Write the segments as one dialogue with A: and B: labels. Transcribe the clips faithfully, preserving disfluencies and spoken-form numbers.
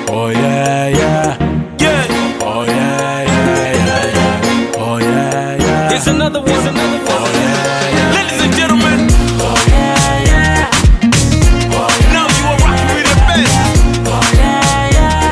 A: Oh yeah, yeah.
B: Yeah.
A: Oh yeah, yeah, yeah, yeah. Oh yeah, yeah.
B: Here's another one. Here's another one.
A: Oh yeah, yeah.
B: Ladies and gentlemen.
A: Oh yeah, yeah. Oh yeah.
B: Now you are rocking with the best.
A: Oh yeah, yeah.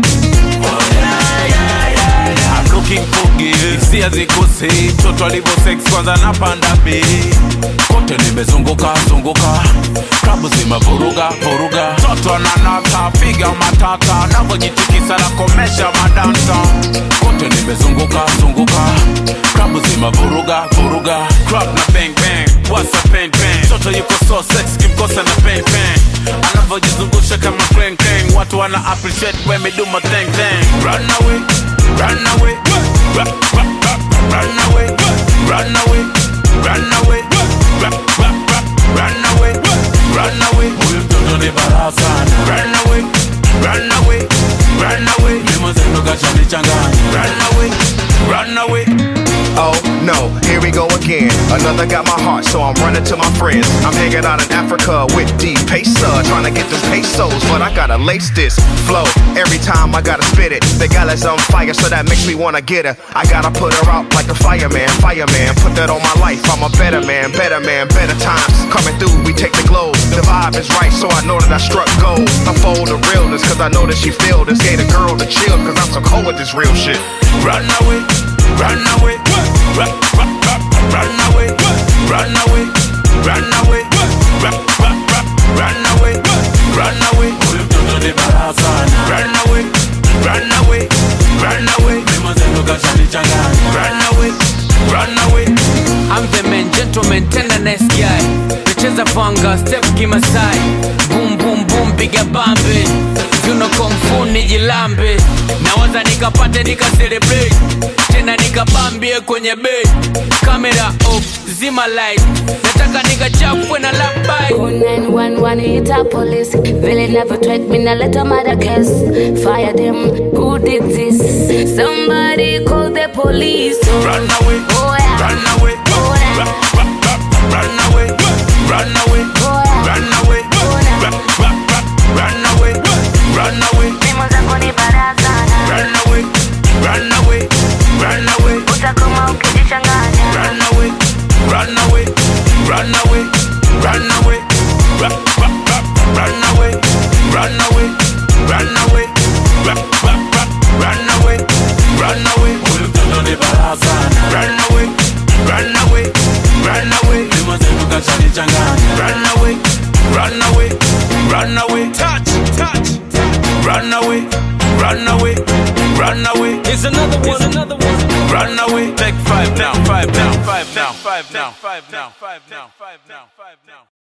A: Oh yeah, yeah, yeah, yeah.
B: I'm looking for gear. Hisia zikosi, mtoto alivyo sex kwanza napanda bei.
A: Kote nimezunguka zunguka, klabu zima vuruga vuruga.
B: Toto ananata, figa matata, navyojitikisa na komesha madansa.
A: Kote nimezunguka zunguka, klabu zima vuruga vuruga.
B: Club na bang bang, what's a bang bang. Toto yuko so sex, kimkosa na bang bang. Anavyojizungusha kama clang clang, watu wana appreciate when me do my thing thing. Run away, run away, run, run, run, run away, run away, run away, run, run, run, run away, run away.
A: Huyu mtoto ni balaa sana.
B: Run away, run away, run away.
A: Mimo zenu kachanichanganya.
B: Run away, run away.
C: Oh no, here we go again. Another got my heart, so I'm running to my friends. I'm hanging out in Africa with D-Pesa, trying to get them pesos, but I gotta lace this flow. Every time I gotta spit it, the gal is on fire, so that makes me wanna get her. I gotta put her out like a fireman, fireman. Put that on my life, I'm a better man, better man, better times. Coming through, we take the globe. The vibe is right, so I know that I struck gold. I fold the realness, cause I know that she feel this. Gave the girl the chill, cause I'm so cold with this real shit.
B: Run away, run away, run, run, run, run away, run away, run away, run, run, run, run away, run away.
A: Huyu mtoto ni balaa sana.
B: Run away, run away, run away.
A: Mimo zenu kachanichanganya.
B: Run away, run away.
D: I'm the man, gentleman, tender nice guy. Nacheza vanga, step kimasai. Boom, boom, boom, piga bambe. Juno kung fu nijilambe. Nawaza nikapate nika celebrate. Tena nikabambie kwenye bed. Camera off, zima light. Nataka nikachapwe na lap bite.
E: Call nine one one, hit a police. Really never tried me, now let a mother kiss. Fire them, who did this? Somebody call the police. Oh.
B: Run away,
E: Oh, yeah.
B: run away,
E: Oh, yeah.
B: run, run, run, run away, run away,
E: Oh, yeah.
B: run away,
E: Oh, yeah.
B: run, run, run, run away, run away,
E: Mimo zako ni balaa sana.
B: run away, run away, run away,
E: Utakoma ukijichanganya.
B: run away, run away, run away, run away, run, run, run, run away, run away, run away, run, run, run, run away, run away.
A: Huyu mtoto ni balaa sana.
B: Run away, run away, run away,
A: Mimo zenu kachanichanganya.
B: run away, run away, run away, touch, touch, run away, run away, run away. Here's another one, here's another one. Run away, take five now, five now, five now, five now, five now, five now, five now, five now.